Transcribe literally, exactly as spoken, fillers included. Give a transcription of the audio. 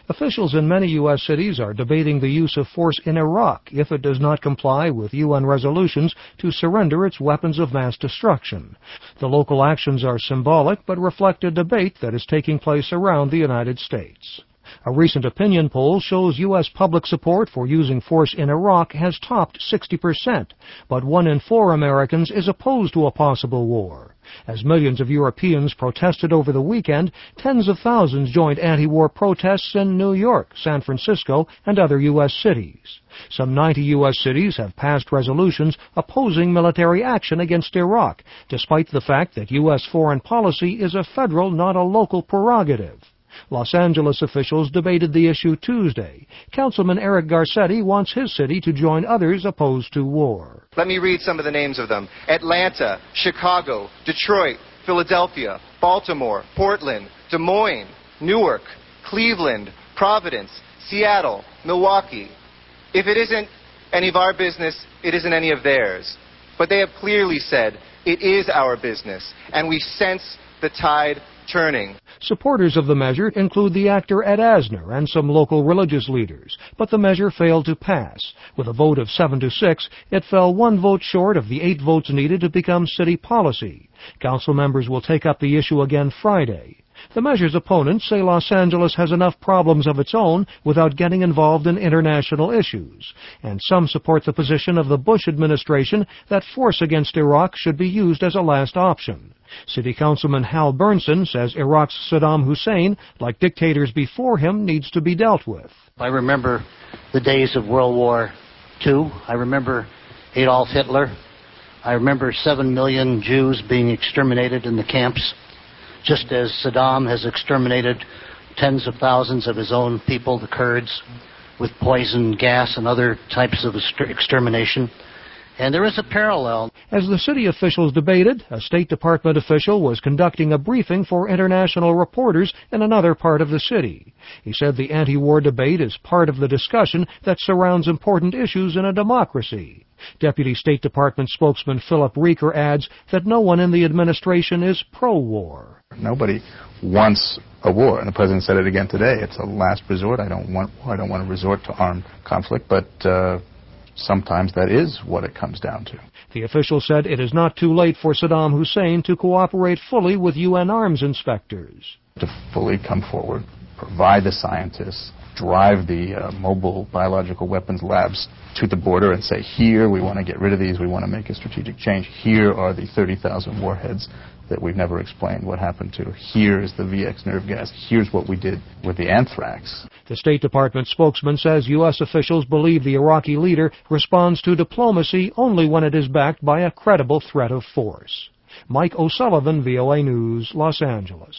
Officials in many U S cities are debating the use of force in Iraq if it does not comply with U N resolutions to surrender its weapons of mass destruction. The local actions are symbolic but reflect a debate that is taking place around the United States. A recent opinion poll shows U S public support for using force in Iraq has topped sixty percent, but one in four Americans is opposed to a possible war. As millions of Europeans protested over the weekend, tens of thousands joined anti-war protests in New York, San Francisco, and other U S cities. Some ninety U S cities have passed resolutions opposing military action against Iraq, despite the fact that U S foreign policy is a federal, not a local prerogative. Los Angeles officials debated the issue Tuesday. Councilman Eric Garcetti wants his city to join others opposed to war. Let me read some of the names of them. Atlanta, Chicago, Detroit, Philadelphia, Baltimore, Portland, Des Moines, Newark, Cleveland, Providence, Seattle, Milwaukee. If it isn't any of our business, it isn't any of theirs. But they have clearly said it is our business, and we sense the tide turning. Supporters of the measure include the actor Ed Asner and some local religious leaders, but the measure failed to pass. With a vote of seven to six, it fell one vote short of the eight votes needed to become city policy. Council members will take up the issue again Friday. The measure's opponents say Los Angeles has enough problems of its own without getting involved in international issues, and some support the position of the Bush administration that force against Iraq should be used as a last option. City Councilman Hal Bernson says Iraq's Saddam Hussein, like dictators before him, needs to be dealt with. I remember the days of World War Two. I remember Adolf Hitler. I remember seven million Jews being exterminated in the camps, just as Saddam has exterminated tens of thousands of his own people, the Kurds, with poison gas and other types of extermination. And there is a parallel. As the city officials debated, a State Department official was conducting a briefing for international reporters in another part of the city. He said the anti-war debate is part of the discussion that surrounds important issues in a democracy. Deputy State Department spokesman Philip Reeker adds that no one in the administration is pro-war. Nobody wants a war, and the president said it again today. It's a last resort. I don't want war. I don't want to resort to armed conflict, but uh, sometimes that is what it comes down to. The official said it is not too late for Saddam Hussein to cooperate fully with U N arms inspectors. To fully come forward, provide the scientists, drive the uh, mobile biological weapons labs to the border and say, here, we want to get rid of these, we want to make a strategic change. Here are the thirty thousand warheads that we've never explained what happened to. Here is the V X nerve gas. Here's what we did with the anthrax. The State Department spokesman says U S officials believe the Iraqi leader responds to diplomacy only when it is backed by a credible threat of force. Mike O'Sullivan, V O A News, Los Angeles.